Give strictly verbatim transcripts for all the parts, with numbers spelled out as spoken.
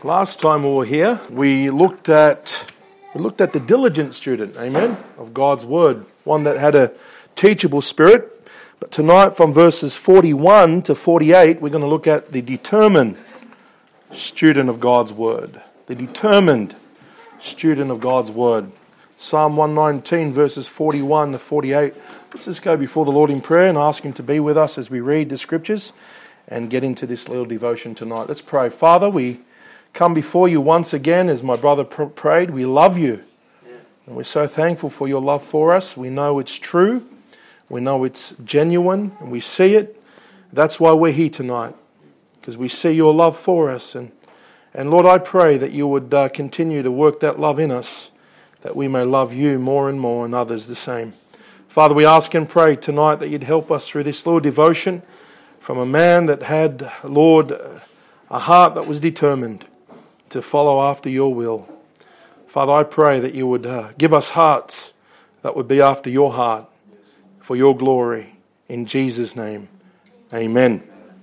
Last time we were here, we looked at we looked at the diligent student, amen, of God's word, one that had a teachable spirit. But tonight, from verses forty-one to forty-eight, we're going to look at the determined student of God's word. The determined student of God's word. Psalm one nineteen, verses forty-one to forty-eight. Let's just go before the Lord in prayer and ask Him to be with us as we read the Scriptures and get into this little devotion tonight. Let's pray. Father, we come before you once again as my brother pr- prayed. We love you. Yeah. And we're so thankful for your love for us. We know it's true. We know it's genuine and we see it. That's why we're here tonight, because we see your love for us. And, and Lord, I pray that you would uh, continue to work that love in us, that we may love you more and more and others the same. Father, we ask and pray tonight that you'd help us through this little devotion from a man that had, Lord, a heart that was determined to follow after your will. Father, I pray that you would uh, give us hearts that would be after your heart for your glory. In Jesus' name, amen.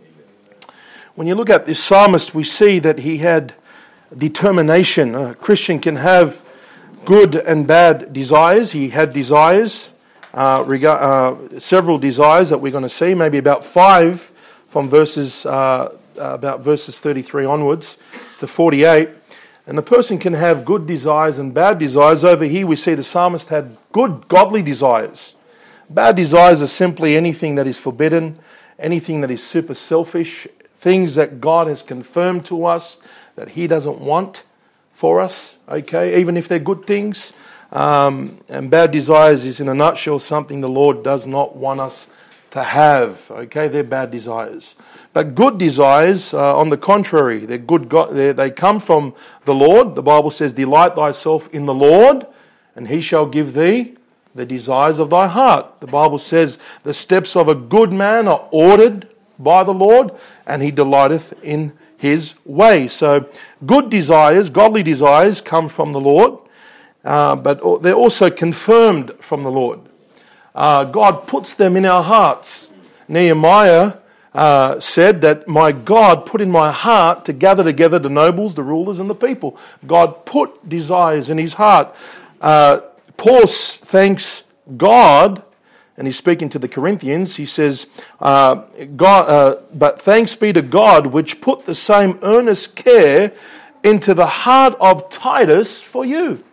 When you look at this psalmist, we see that he had determination. A Christian can have good and bad desires. He had desires, uh, reg- uh, several desires that we're going to see, maybe about five from verses uh, uh, about verses thirty-three onwards to forty-eight. And the person can have good desires and bad desires. Over here we see the psalmist had good, godly desires. Bad desires are simply anything that is forbidden, anything that is super selfish, things that God has confirmed to us that He doesn't want for us, okay, even if they're good things. Um, and bad desires is, in a nutshell, something the Lord does not want us to have, okay, they're bad desires. But good desires, uh, on the contrary, they're good. God, they're, they come from the Lord. The Bible says, delight thyself in the Lord, and He shall give thee the desires of thy heart. The Bible says, the steps of a good man are ordered by the Lord, and He delighteth in His way. So good desires, godly desires come from the Lord, uh, but they're also confirmed from the Lord. Uh, God puts them in our hearts. Nehemiah uh, said that my God put in my heart to gather together the nobles, the rulers, and the people. God put desires in his heart. Uh, Paul thanks God, and he's speaking to the Corinthians. He says, uh, God, uh, but thanks be to God which put the same earnest care into the heart of Titus for you.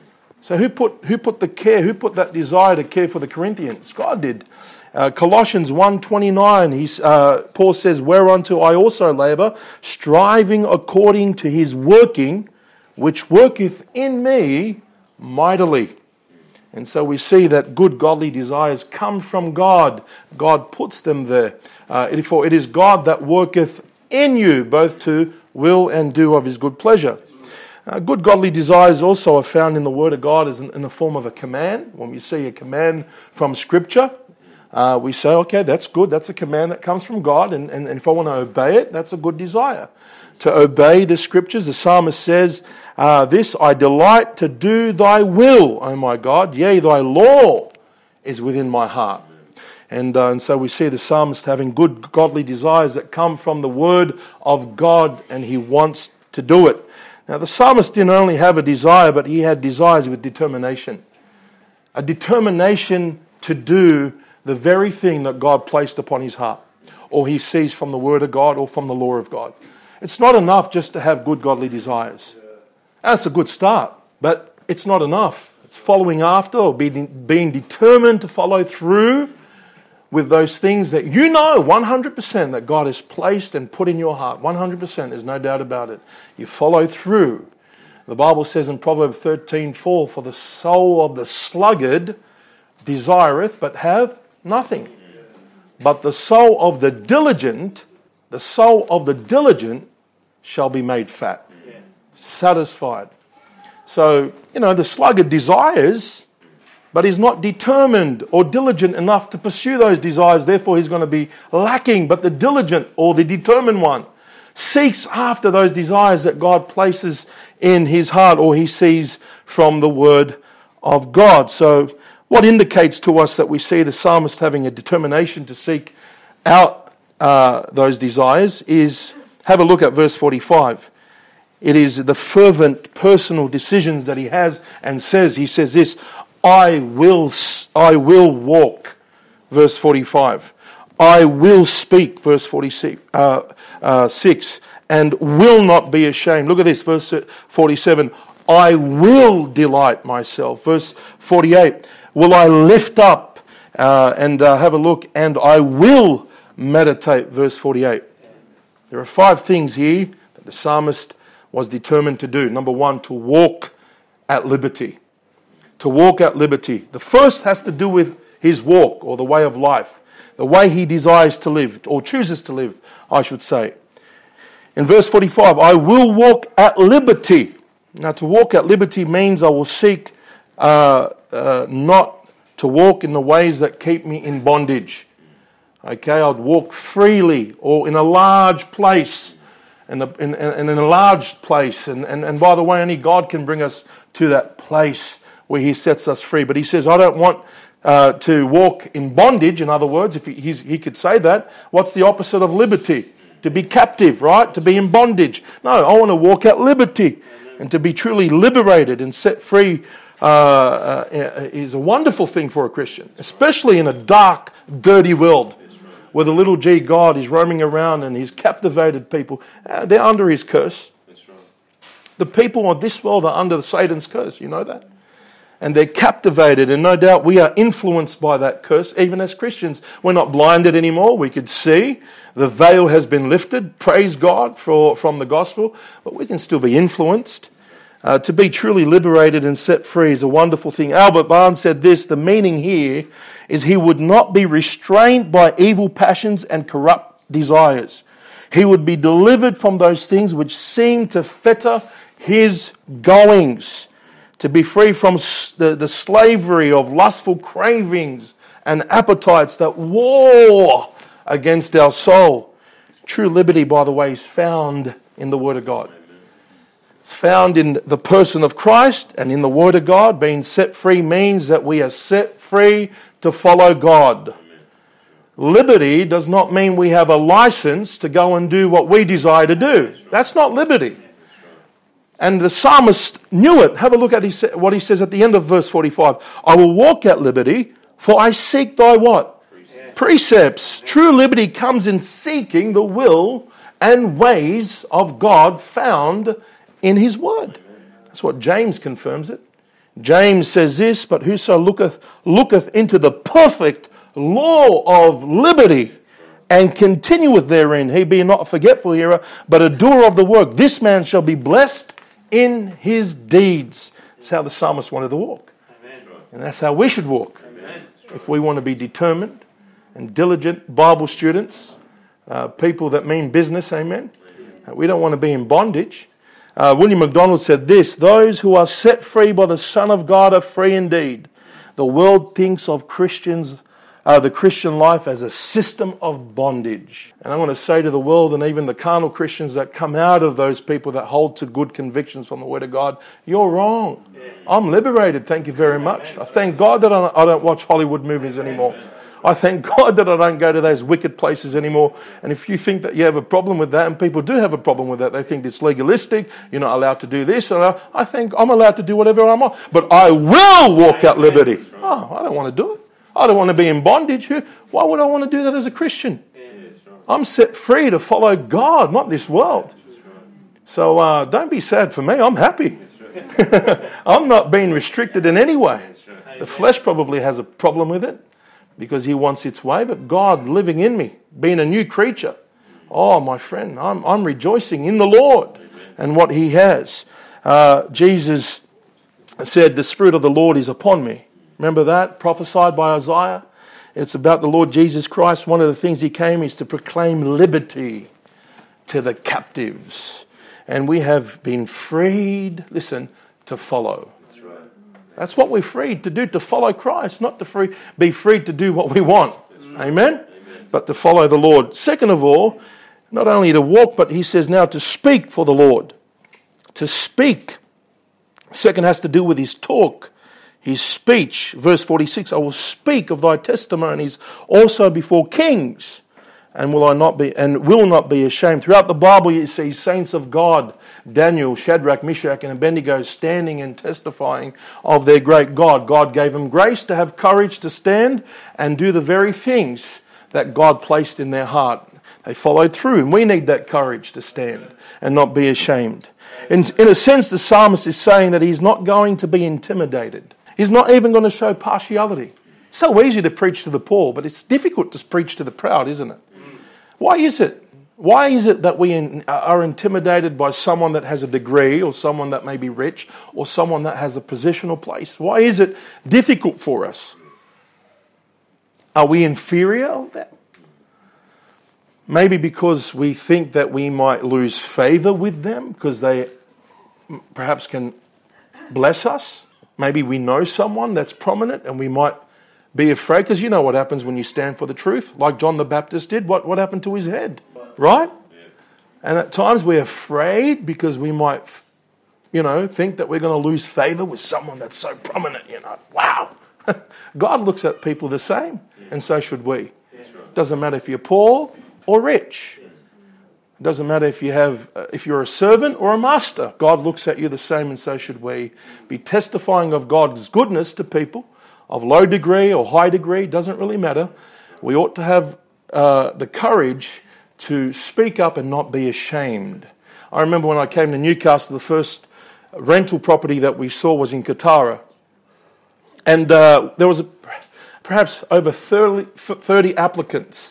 So who put who put the care, who put that desire to care for the Corinthians? God did. Uh, Colossians one twenty-nine, he's, uh, Paul says, whereunto I also labour, striving according to his working, which worketh in me mightily. And so we see that good godly desires come from God. God puts them there. Uh, for it is God that worketh in you, both to will and do of his good pleasure. Uh, good godly desires also are found in the Word of God as in, in the form of a command. When we see a command from Scripture, uh, we say, okay, that's good. That's a command that comes from God. And, and, and if I want to obey it, that's a good desire. To obey the Scriptures, the psalmist says, uh, this, I delight to do thy will, O my God. Yea, thy law is within my heart. And, uh, and so we see the psalmist having good godly desires that come from the Word of God, and he wants to do it. Now, the psalmist didn't only have a desire, but he had desires with determination. A determination to do the very thing that God placed upon his heart, or he sees from the Word of God or from the law of God. It's not enough just to have good godly desires. That's a good start, but it's not enough. It's following after, or being, being determined to follow through with those things that you know one hundred percent that God has placed and put in your heart. one hundred percent, there's no doubt about it. You follow through. The Bible says in Proverbs thirteen four, for the soul of the sluggard desireth, but have nothing. But the soul of the diligent, the soul of the diligent shall be made fat, satisfied. So, you know, the sluggard desires, but he's not determined or diligent enough to pursue those desires. Therefore, he's going to be lacking. But the diligent or the determined one seeks after those desires that God places in his heart, or he sees from the Word of God. So what indicates to us that we see the psalmist having a determination to seek out uh, those desires is, have a look at verse forty-five. It is the fervent personal decisions that he has and says. He says this, I will, I will walk, verse forty-five. I will speak, verse forty-six, uh, uh, six, and will not be ashamed. Look at this, verse forty-seven. I will delight myself. Verse forty-eight. Will I lift up uh, and uh, have a look, and I will meditate. Verse forty-eight. There are five things here that the psalmist was determined to do. Number one, to walk at liberty. To walk at liberty. The first has to do with his walk, or the way of life. The way he desires to live, or chooses to live, I should say. In verse forty-five, I will walk at liberty. Now, to walk at liberty means I will seek uh, uh, not to walk in the ways that keep me in bondage. Okay, I'd walk freely, or in a large place, in, the, in, in an enlarged place. And, and, and by the way, only God can bring us to that place where he sets us free. But he says, I don't want uh, to walk in bondage. In other words, if he, he's, he could say that, what's the opposite of liberty? To be captive, right? To be in bondage. No, I want to walk at liberty. And to be truly liberated and set free uh, uh, is a wonderful thing for a Christian. Especially in a dark, dirty world where the little g God is roaming around and he's captivated people. Uh, they're under his curse. The people of this world are under Satan's curse. You know that? And they're captivated, and no doubt we are influenced by that curse. Even as Christians, we're not blinded anymore. We could see the veil has been lifted. Praise God for from the gospel, but we can still be influenced. Uh, to be truly liberated and set free is a wonderful thing. Albert Barnes said this, the meaning here is he would not be restrained by evil passions and corrupt desires. He would be delivered from those things which seem to fetter his goings. To be free from the, the slavery of lustful cravings and appetites that war against our soul. True liberty, by the way, is found in the Word of God. It's found in the person of Christ and in the Word of God. Being set free means that we are set free to follow God. Liberty does not mean we have a license to go and do what we desire to do. That's not liberty. And the psalmist knew it. Have a look at his, what he says at the end of verse forty-five. I will walk at liberty, for I seek thy what? Precepts. Precepts. True liberty comes in seeking the will and ways of God found in his word. That's what James confirms it. James says this, but whoso looketh, looketh into the perfect law of liberty and continueth therein, he be not a forgetful hearer, but a doer of the work, this man shall be blessed in his deeds. That's how the psalmist wanted to walk. Amen. And that's how we should walk. Amen. If we want to be determined and diligent Bible students, uh, people that mean business, amen. Uh, we don't want to be in bondage. Uh, William MacDonald said this, those who are set free by the Son of God are free indeed. The world thinks of Christians Uh, the Christian life as a system of bondage. And I want to say to the world and even the carnal Christians that come out of those people that hold to good convictions from the Word of God, you're wrong. I'm liberated, thank you very much. I thank God that I don't watch Hollywood movies anymore. I thank God that I don't go to those wicked places anymore. And if you think that you have a problem with that, and people do have a problem with that, they think it's legalistic, you're not allowed to do this. And I think I'm allowed to do whatever I want. But I will walk out liberty. Oh, I don't want to do it. I don't want to be in bondage. Why would I want to do that as a Christian? I'm set free to follow God, not this world. So uh, don't be sad for me. I'm happy. I'm not being restricted in any way. The flesh probably has a problem with it because he wants its way, but God living in me, being a new creature. Oh, my friend, I'm, I'm rejoicing in the Lord and what he has. Uh, Jesus said, the Spirit of the Lord is upon me. Remember that? Prophesied by Isaiah. It's about the Lord Jesus Christ. One of the things he came is to proclaim liberty to the captives. And we have been freed, listen, to follow. That's right. That's what we're freed to do, to follow Christ, not to free, be freed to do what we want. Right. Amen? Amen? But to follow the Lord. Second of all, not only to walk, but he says now to speak for the Lord. To speak. Second has to do with his talk. His speech, verse forty-six, I will speak of thy testimonies also before kings And will I not be and will not be ashamed. Throughout the Bible you see saints of God, Daniel, Shadrach, Meshach and Abednego standing and testifying of their great God. God gave them grace to have courage to stand and do the very things that God placed in their heart. They followed through, and we need that courage to stand and not be ashamed. In, in a sense, the psalmist is saying that he's not going to be intimidated. He's not even going to show partiality. It's so easy to preach to the poor, but it's difficult to preach to the proud, isn't it? Why is it? Why is it that we in, are intimidated by someone that has a degree or someone that may be rich or someone that has a position or place? Why is it difficult for us? Are we inferior of that? Maybe because we think that we might lose favour with them because they perhaps can bless us. Maybe we know someone that's prominent and we might be afraid, because you know what happens when you stand for the truth, like John the Baptist did. What, what happened to his head, right? Yeah. And at times we're afraid because we might, you know, think that we're going to lose favour with someone that's so prominent, you know. Wow. God looks at people the same, yeah. And so should we. Yeah. Doesn't matter if you're poor or rich. It doesn't matter if you have, uh, if you're a servant or a master. God looks at you the same, and so should we. Be testifying of God's goodness to people. Of low degree or high degree, doesn't really matter. We ought to have uh, the courage to speak up and not be ashamed. I remember when I came to Newcastle, the first rental property that we saw was in Katara. And uh, there was a, perhaps over thirty, thirty applicants.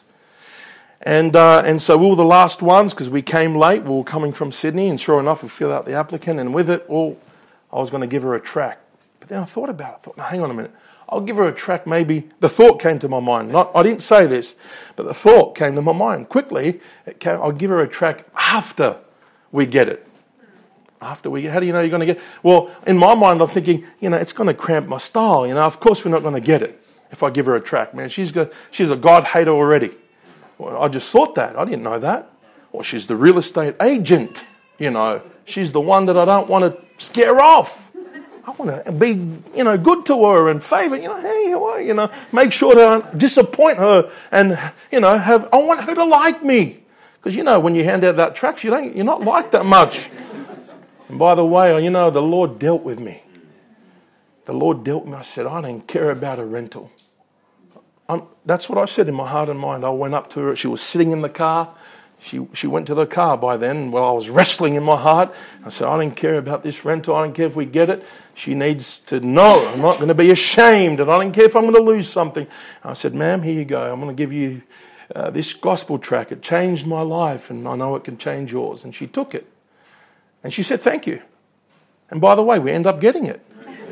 And uh, and so we were the last ones because we came late. We were coming from Sydney, and sure enough, we filled out the applicant. And with it, all, I was going to give her a track. But then I thought about it. I thought, no, hang on a minute. I'll give her a track maybe. The thought came to my mind. Not, I didn't say this, but the thought came to my mind. Quickly, it came, I'll give her a track after we get it. After we get How do you know you're going to get it? Well, in my mind, I'm thinking, you know, it's going to cramp my style. You know, of course we're not going to get it if I give her a track. Man, she's got, she's a God hater already. Well, I just thought that. I didn't know that. Or she's the real estate agent. You know, she's the one that I don't want to scare off. I want to be, you know, good to her and favour, you know, hey, how are you? You know, make sure that I don't disappoint her and, you know, have, I want her to like me. Because, you know, when you hand out that tract, you don't, you're not liked that much. And by the way, you know, the Lord dealt with me. The Lord dealt with me. I said, I don't care about a rental. I'm, that's what I said in my heart and mind. I went up to her. She was sitting in the car. She she went to the car by then. Well, I was wrestling in my heart. I said, I don't care about this rental. I don't care if we get it. She needs to know I'm not going to be ashamed, and I don't care if I'm going to lose something. I said, ma'am, here you go. I'm going to give you uh, this gospel track. It changed my life, and I know it can change yours. And she took it. And she said, thank you. And by the way, we end up getting it.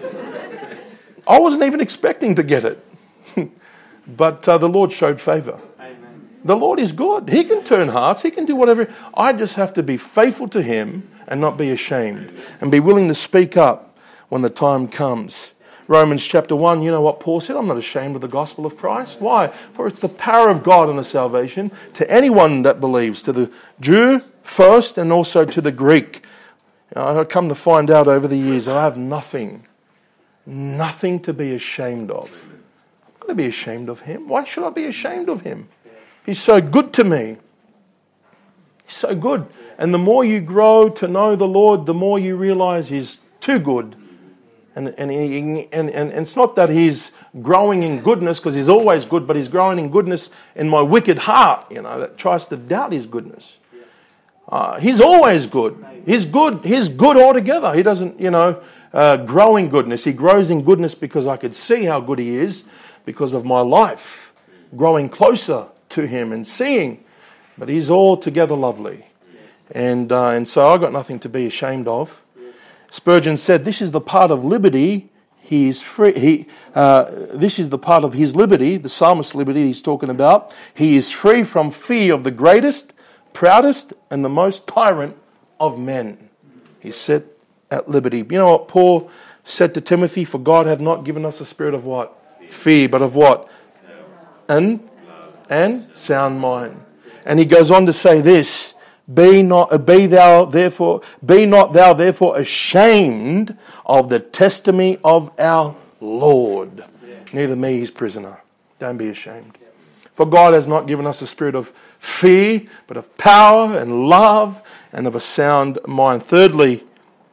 I wasn't even expecting to get it. But uh, the Lord showed favour. The Lord is good. He can turn hearts. He can do whatever. I just have to be faithful to Him and not be ashamed and be willing to speak up when the time comes. Romans chapter one, you know what Paul said? I'm not ashamed of the gospel of Christ. Why? For it's the power of God unto salvation to anyone that believes, to the Jew first and also to the Greek. I've come to find out over the years I have nothing, nothing to be ashamed of. I'm not going to be ashamed of Him. Why should I be ashamed of Him? He's so good to me. He's so good. And the more you grow to know the Lord, the more you realize He's too good. And, and, he, and, and, and it's not that He's growing in goodness, because He's always good, but He's growing in goodness in my wicked heart, you know, that tries to doubt His goodness. Uh, he's always good. He's good. He's good altogether. He doesn't, you know, uh, grow in goodness. He grows in goodness because I could see how good He is because of my life, growing closer to Him and seeing, but He's altogether lovely, and uh, and so I got nothing to be ashamed of. Spurgeon said, "This is the part of liberty. He is free. He uh, this is the part of his liberty, the psalmist's liberty. He's talking about. He is free from fear of the greatest, proudest, and the most tyrant of men. He's set at liberty." You know what Paul said to Timothy? "For God hath not given us a spirit of what? Fear, but of what? And and sound mind." And he goes on to say this: Be not, be thou therefore, be not thou therefore ashamed of the testimony of our Lord. Yeah. Neither me, His prisoner. Don't be ashamed. Yeah. For God has not given us a spirit of fear, but of power and love and of a sound mind. Thirdly,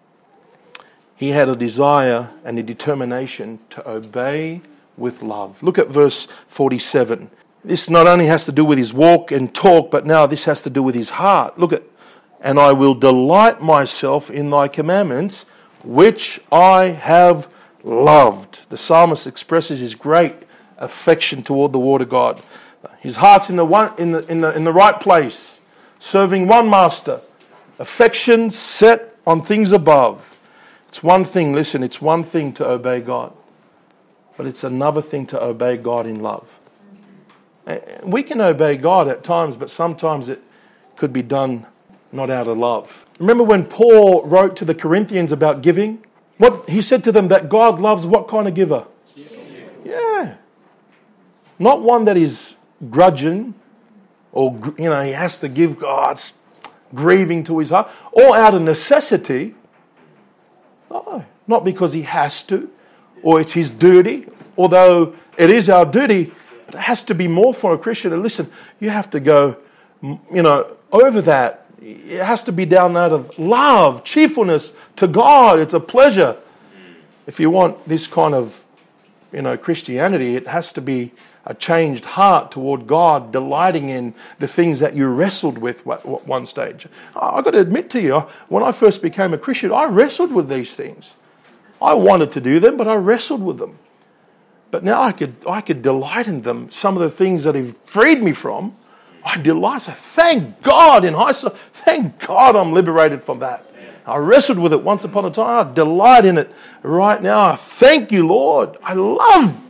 he had a desire and a determination to obey with love. Look at verse forty-seven. This not only has to do with his walk and talk, but now this has to do with his heart. Look at, and I will delight myself in thy commandments, which I have loved. The psalmist expresses his great affection toward the word of God. His heart's in the one in the in the in the right place, serving one master. Affection set on things above. It's one thing, listen, it's one thing to obey God, but it's another thing to obey God in love. We can obey God at times, but sometimes it could be done not out of love. Remember when Paul wrote to the Corinthians about giving? What he said to them, that God loves what kind of giver? Yeah. Not one that is grudging, or, you know, he has to give God's grieving to his heart, or out of necessity. No, not because he has to, or it's his duty, although it is our duty, but it has to be more for a Christian. And listen, you have to go, you know, over that. It has to be down out of love, cheerfulness to God. It's a pleasure. If you want this kind of, you know, Christianity, it has to be a changed heart toward God, delighting in the things that you wrestled with at one stage. I've got to admit to you, when I first became a Christian, I wrestled with these things. I wanted to do them, but I wrestled with them. But now I could I could delight in them. Some of the things that He freed me from, I delight. I thank God in high school. Thank God I'm liberated from that. I wrestled with it once upon a time. I delight in it right now. Thank you, Lord. I love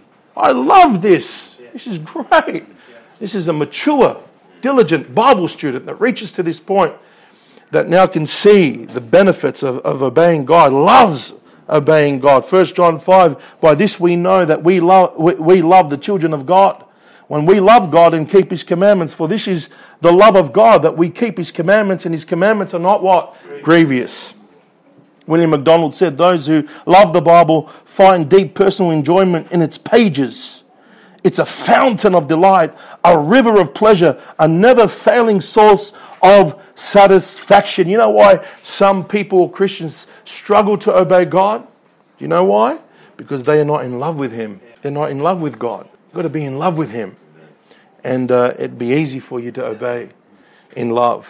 I love this. This is great. This is a mature, diligent Bible student that reaches to this point that now can see the benefits of, of obeying God, loves obeying God. First John five, by this we know that we love, we, we love the children of God, when we love God and keep His commandments. For this is the love of God, that we keep His commandments, and His commandments are not what? Grievous. Grievous. William MacDonald said, those who love the Bible find deep personal enjoyment in its pages. It's a fountain of delight, a river of pleasure, a never-failing source of satisfaction. You know why some people, Christians, struggle to obey God? Do you know why? Because they are not in love with Him. They're not in love with God. You've got to be in love with Him. And uh, it'd be easy for you to obey in love.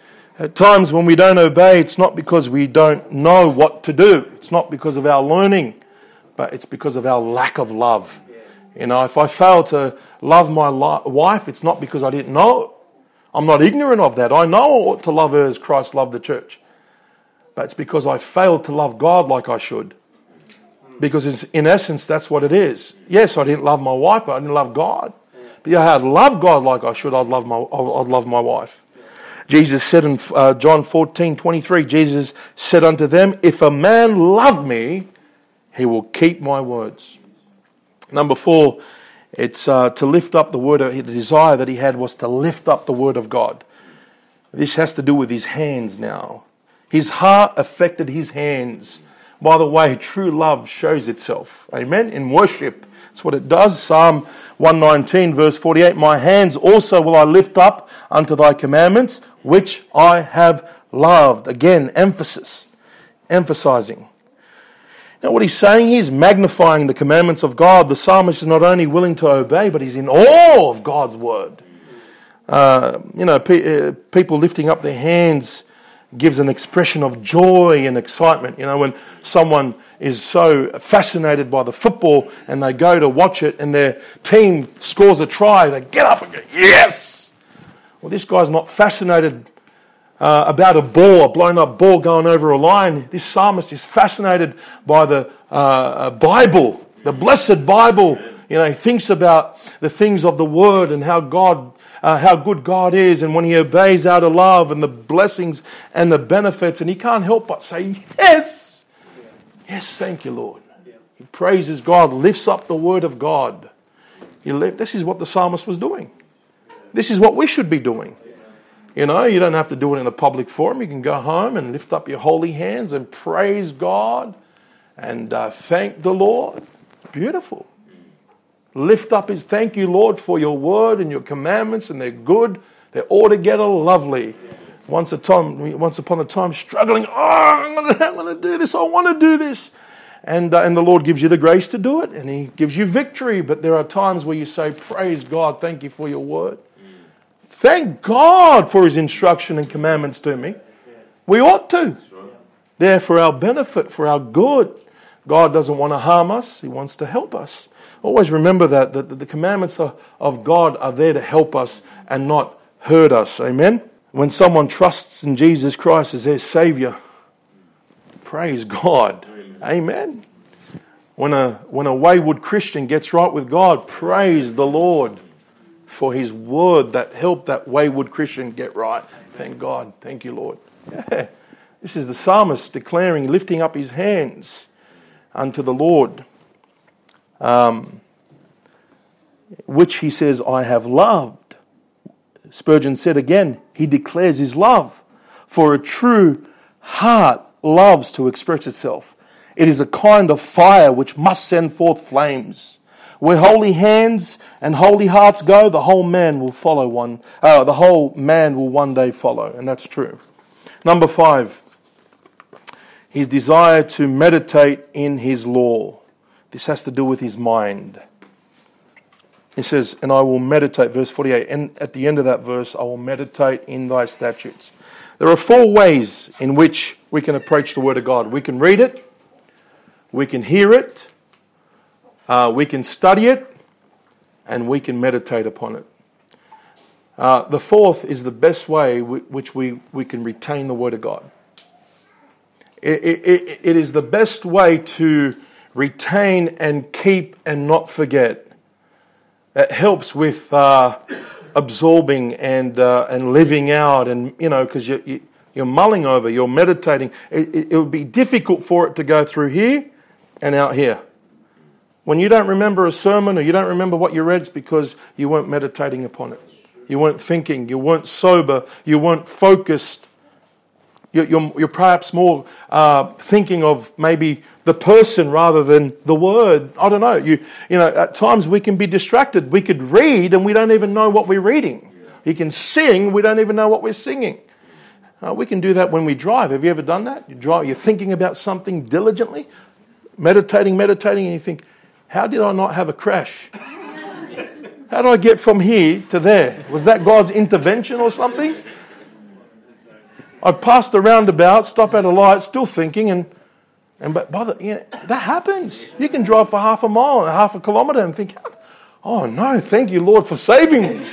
At times when we don't obey, it's not because we don't know what to do. It's not because of our learning, but it's because of our lack of love. You know, if I fail to love my li- wife, it's not because I didn't know. I'm not ignorant of that. I know I ought to love her as Christ loved the church. But it's because I failed to love God like I should. Because it's, in essence, that's what it is. Yes, I didn't love my wife, but I didn't love God. But if I had loved God like I should, I'd love my, I'd love my wife. Jesus said in uh, John fourteen twenty-three, Jesus said unto them, if a man love me, he will keep my words. Number four, it's uh, to lift up the word. Of, the desire that he had was to lift up the word of God. This has to do with his hands now. His heart affected his hands. By the way, true love shows itself. Amen? In worship. That's what it does. Psalm one nineteen verse forty-eight, my hands also will I lift up unto thy commandments, which I have loved. Again, emphasis. Emphasizing. Now what he's saying, he's magnifying the commandments of God. The psalmist is not only willing to obey, but he's in awe of God's word. Uh, you know, pe- uh, people lifting up their hands gives an expression of joy and excitement. You know, when someone is so fascinated by the football and they go to watch it and their team scores a try, they get up and go, yes! Well, this guy's not fascinated uh, about a ball, a blown up ball going over a line. This psalmist is fascinated by the uh, Bible, the blessed Bible. You know, he thinks about the things of the Word and how God Uh, how good God is, and when he obeys out of love and the blessings and the benefits, and he can't help but say, yes, yes, thank you, Lord. He praises God, lifts up the word of God. He lift, this is what the psalmist was doing. This is what we should be doing. You know, you don't have to do it in a public forum. You can go home and lift up your holy hands and praise God and uh, thank the Lord. Beautiful. lift up his thank you, Lord, for your word and your commandments, and they're good. They're altogether lovely. Once a time, once upon a time, struggling. Oh, I'm going to, I'm going to do this. I want to do this. And, uh, and the Lord gives you the grace to do it, and he gives you victory. But there are times where you say, praise God, thank you for your word. Thank God for his instruction and commandments to me. We ought to. They're for our benefit, for our good. God doesn't want to harm us. He wants to help us. Always remember that, that the commandments of, of God are there to help us and not hurt us. Amen? When someone trusts in Jesus Christ as their Savior, praise God. Amen. When a when a wayward Christian gets right with God, praise the Lord for his word that helped that wayward Christian get right. Thank God. Thank you, Lord. Yeah. This is the psalmist declaring, lifting up his hands unto the Lord, um, which he says, I have loved. Spurgeon said again, he declares his love. For a true heart loves to express itself. It is a kind of fire which must send forth flames. Where holy hands and holy hearts go, the whole man will follow one. Uh, the whole man will one day follow, and that's true. Number five, his desire to meditate in his law. This has to do with his mind. He says, and I will meditate, verse forty-eight, and at the end of that verse, I will meditate in thy statutes. There are four ways in which we can approach the Word of God. We can read it, we can hear it, uh, we can study it, and we can meditate upon it. Uh, the fourth is the best way w- which we, we can retain the Word of God. It, it, it is the best way to retain and keep and not forget. It helps with uh, absorbing and uh, and living out, and you know, because you, you, you're mulling over, you're meditating. It, it, it would be difficult for it to go through here and out here. When you don't remember a sermon or you don't remember what you read, it's because you weren't meditating upon it. You weren't thinking. You weren't sober. You weren't focused. You're, you're, you're perhaps more uh, thinking of maybe the person rather than the word. I don't know. You, you know, at times we can be distracted. We could read and we don't even know what we're reading. You can sing, we don't even know what we're singing. Uh, we can do that when we drive. Have you ever done that? You drive, you're thinking about something diligently, meditating, meditating, and you think, how did I not have a crash? How do I get from here to there? Was that God's intervention or something? I passed the roundabout, stop at a light, still thinking, and and but by the, you know, that happens. You can drive for half a mile, half a kilometre, and think, "Oh no, thank you, Lord, for saving me."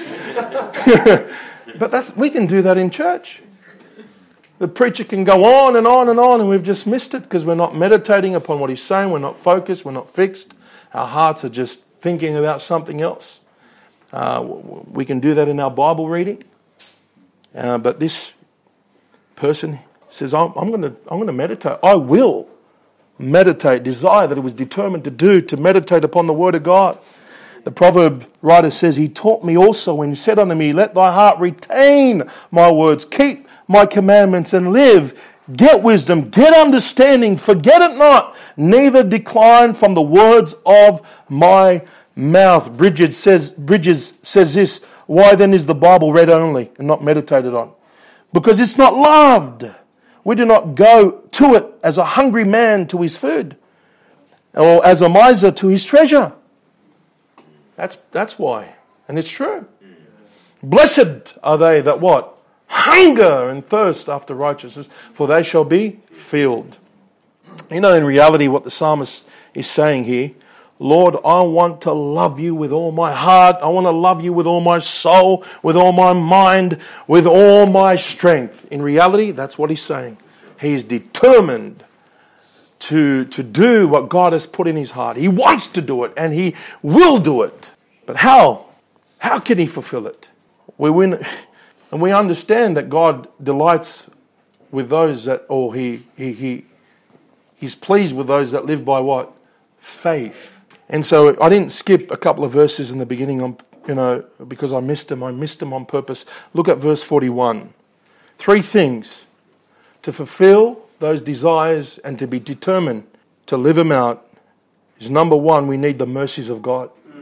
But that's we can do that in church. The preacher can go on and on and on, and we've just missed it because we're not meditating upon what he's saying. We're not focused. We're not fixed. Our hearts are just thinking about something else. Uh, we can do that in our Bible reading, uh, but this person says, I'm, I'm going to I'm going to meditate. I will meditate, desire that he was determined to do, to meditate upon the Word of God. The proverb writer says, he taught me also and said unto me, let thy heart retain my words, keep my commandments and live. Get wisdom, get understanding, forget it not, neither decline from the words of my mouth. Bridges says, Bridges says this, why then is the Bible read only and not meditated on? Because it's not loved. We do not go to it as a hungry man to his food, or as a miser to his treasure. That's that's why. And it's true. Blessed are they that what? Hunger and thirst after righteousness, for they shall be filled. You know, in reality, what the psalmist is saying here, Lord, I want to love you with all my heart. I want to love you with all my soul, with all my mind, with all my strength. In reality, that's what he's saying. He is determined to, to do what God has put in his heart. He wants to do it, and he will do it. But how? How can he fulfill it? We win, and we understand that God delights with those that, or he, he, he, he's pleased with those that live by what? Faith. And so I didn't skip a couple of verses in the beginning, on, you know, because I missed them. I missed them on purpose. Look at verse forty-one. Three things to fulfill those desires and to be determined to live them out is, number one, we need the mercies of God.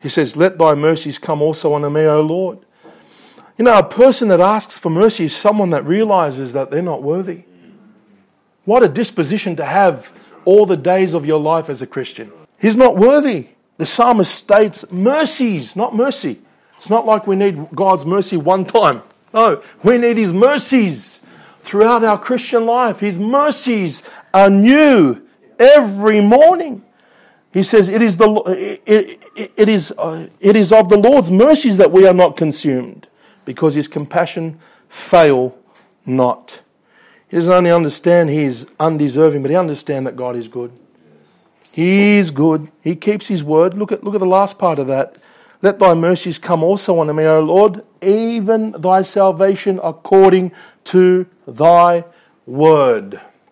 He says, let thy mercies come also unto me, O Lord. You know, a person that asks for mercy is someone that realizes that they're not worthy. What a disposition to have all the days of your life as a Christian. He's not worthy. The psalmist states mercies, not mercy. It's not like we need God's mercy one time. No, we need His mercies throughout our Christian life. His mercies are new every morning. He says, "It is the it, it, it is uh, it is of the Lord's mercies that we are not consumed, because His compassion fail not." He doesn't only understand He is undeserving, but He understands that God is good. He is good. He keeps His word. Look at look at the last part of that. Let thy mercies come also unto me, O Lord, even thy salvation according to thy word.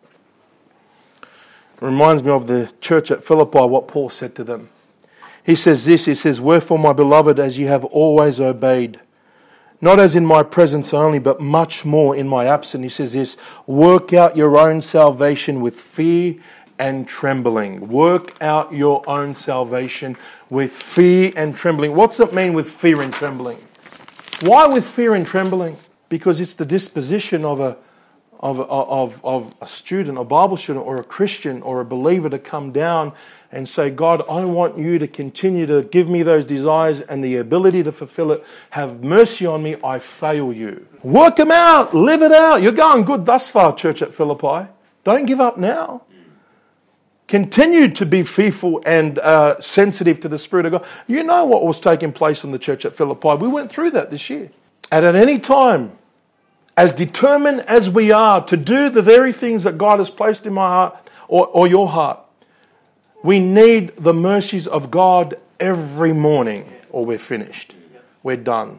It reminds me of the church at Philippi, what Paul said to them. He says this, he says, wherefore, my beloved, as ye have always obeyed, not as in my presence only, but much more in my absence. He says this, work out your own salvation with fear and trembling. Work out your own salvation with fear and trembling. What's it mean with fear and trembling? Why with fear and trembling? Because it's the disposition of a of of of a student, a Bible student, or a Christian, or a believer to come down and say, God, I want you to continue to give me those desires and the ability to fulfill it. Have mercy on me. I fail you. Work them out. Live it out. You're going good thus far, church at Philippi. Don't give up now. Continue to be fearful and uh, sensitive to the Spirit of God. You know what was taking place in the church at Philippi. We went through that this year. And at any time, as determined as we are to do the very things that God has placed in my heart or, or your heart, we need the mercies of God every morning, or we're finished. We're done.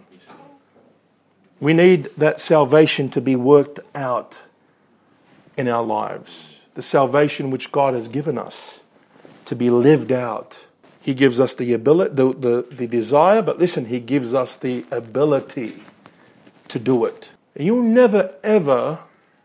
We need that salvation to be worked out in our lives. The salvation which God has given us to be lived out. He gives us the ability, the, the, the desire, but listen, He gives us the ability to do it. You'll never ever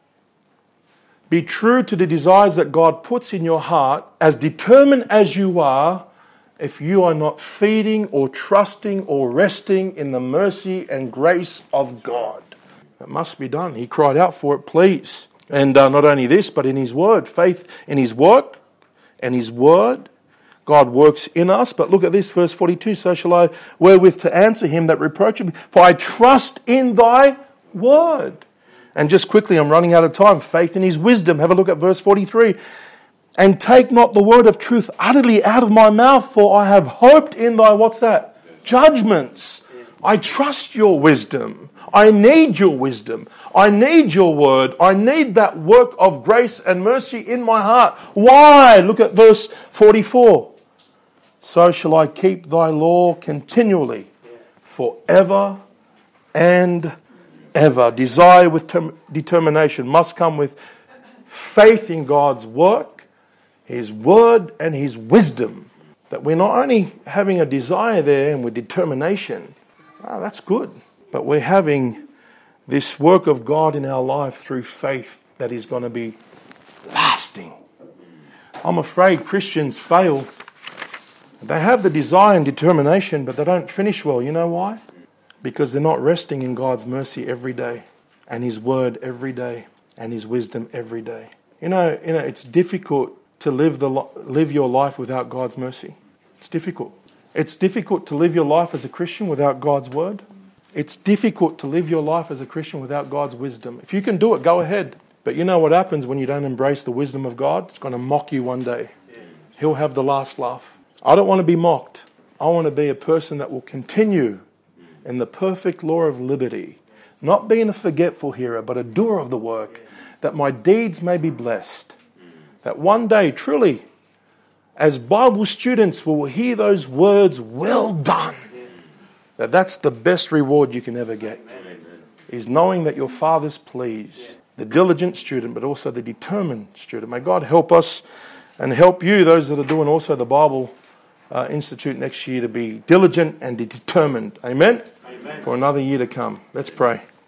be true to the desires that God puts in your heart, as determined as you are, if you are not feeding or trusting or resting in the mercy and grace of God. It must be done. He cried out for it, please. And uh, not only this, but in His word. Faith in His work and His word. God works in us. But look at this, verse forty-two. So shall I wherewith to answer him that reproacheth me. For I trust in thy word. And just quickly, I'm running out of time. Faith in His wisdom. Have a look at verse forty-three. And take not the word of truth utterly out of my mouth, for I have hoped in thy, what's that? Judgments. I trust your wisdom. I need your wisdom. I need your word. I need that work of grace and mercy in my heart. Why? Look at verse forty-four. So shall I keep thy law continually, forever and ever. Desire with term- determination must come with faith in God's work, His word and His wisdom. That we're not only having a desire there and with determination, oh, that's good. But we're having this work of God in our life through faith that is going to be lasting. I'm afraid Christians fail. They have the desire and determination, but they don't finish well. You know why? Because they're not resting in God's mercy every day, and His word every day, and His wisdom every day. You know, you know, it's difficult to live the live your life without God's mercy. It's difficult. It's difficult to live your life as a Christian without God's word. It's difficult to live your life as a Christian without God's wisdom. If you can do it, go ahead. But you know what happens when you don't embrace the wisdom of God? It's going to mock you one day. He'll have the last laugh. I don't want to be mocked. I want to be a person that will continue in the perfect law of liberty, not being a forgetful hearer, but a doer of the work, that my deeds may be blessed. That one day, truly, as Bible students, we will hear those words, well done. That that's the best reward you can ever get, is knowing that your Father's pleased. The diligent student, but also the determined student. May God help us and help you, those that are doing also the Bible uh, Institute next year, to be diligent and determined. Amen? Amen. For another year to come. Let's pray.